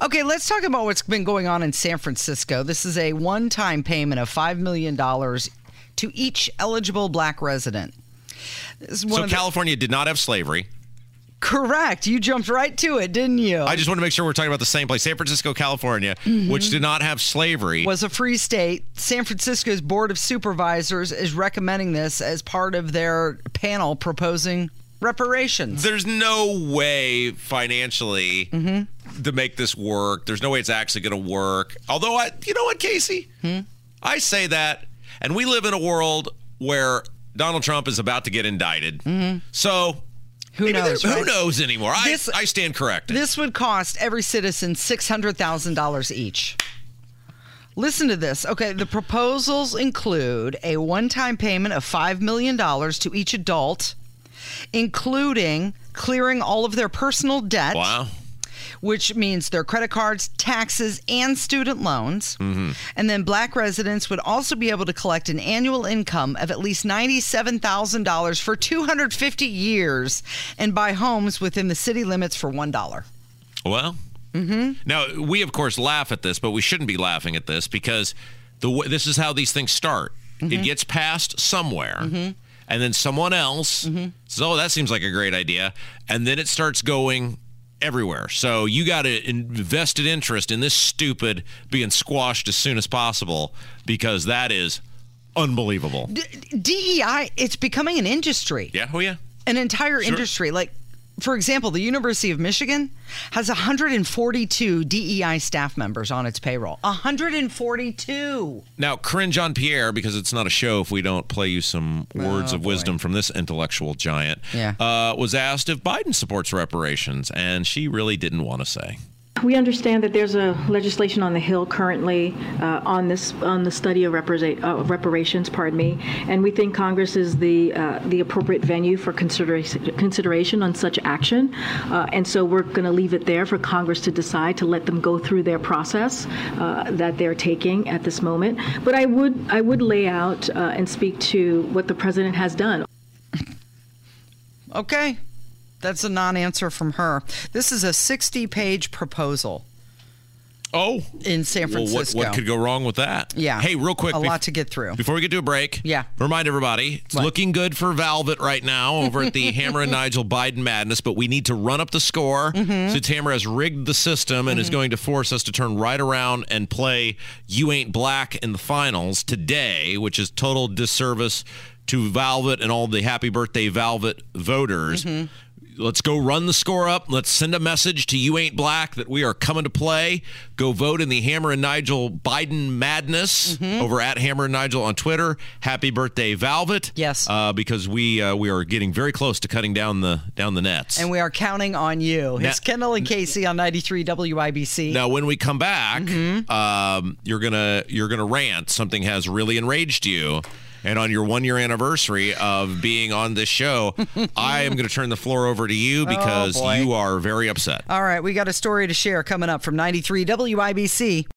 Okay, let's talk about what's been going on in San Francisco. This is a one-time payment of $5 million to each eligible black resident. So California did not have slavery. Correct. You jumped right to it, didn't you? I just want to make sure we're talking about the same place. San Francisco, California, which did not have slavery. Was a free state. San Francisco's Board of Supervisors is recommending this as part of their panel proposing reparations. There's no way financially to make this work. There's no way it's actually going to work. Although, you know what, Casey? I say that, and we live in a world where Donald Trump is about to get indicted. So who knows? Who knows anymore? I stand corrected. This would cost every citizen $600,000 each. Listen to this. Okay, the proposals include a one-time payment of $5 million to each adult, including clearing all of their personal debt. Wow. Which means their credit cards, taxes, and student loans. And then black residents would also be able to collect an annual income of at least $97,000 for 250 years and buy homes within the city limits for $1. Well, now, we, of course, laugh at this, but we shouldn't be laughing at this because this is how these things start. It gets passed somewhere. And then someone else says, oh, that seems like a great idea. And then it starts going everywhere. So you got to invested interest in this stupid being squashed as soon as possible because that is unbelievable. DEI, it's becoming an industry. Yeah. Oh, yeah. An entire industry. Like, for example, the University of Michigan has 142 DEI staff members on its payroll. 142. Now, cringe on Pierre, because it's not a show if we don't play you some words of wisdom from this intellectual giant, was asked if Biden supports reparations, and she really didn't want to say. We understand that there's a legislation on the Hill currently on the study of reparations, and we think Congress is the appropriate venue for consideration on such action, and so we're going to leave it there for Congress to decide to let them go through their process that they're taking at this moment. But I would lay out and speak to what the president has done. Okay. That's a non-answer from her. This is a 60-page proposal. Oh. In San Francisco. Well, what could go wrong with that? Yeah. Hey, real quick. A lot to get through. Before we get to a break. Yeah. Remind everybody, it's looking good for Velvet right now over at the Hammer and Nigel Biden Madness, but we need to run up the score since Hammer has rigged the system and is going to force us to turn right around and play You Ain't Black in the finals today, which is total disservice to Velvet and all the happy birthday Velvet voters. Let's go run the score up. Let's send a message to You Ain't Black that we are coming to play. Go vote in the Hammer and Nigel Biden Madness over at Hammer and Nigel on Twitter. Happy birthday, Velvet. Yes. Because we are getting very close to cutting down the nets. And we are counting on you. It's Kendall and Casey on 93 WIBC. Now, when we come back, you're gonna rant. Something has really enraged you. And on your 1-year anniversary of being on this show, I am going to turn the floor over to you because you are very upset. All right, we got a story to share coming up from 93 WIBC.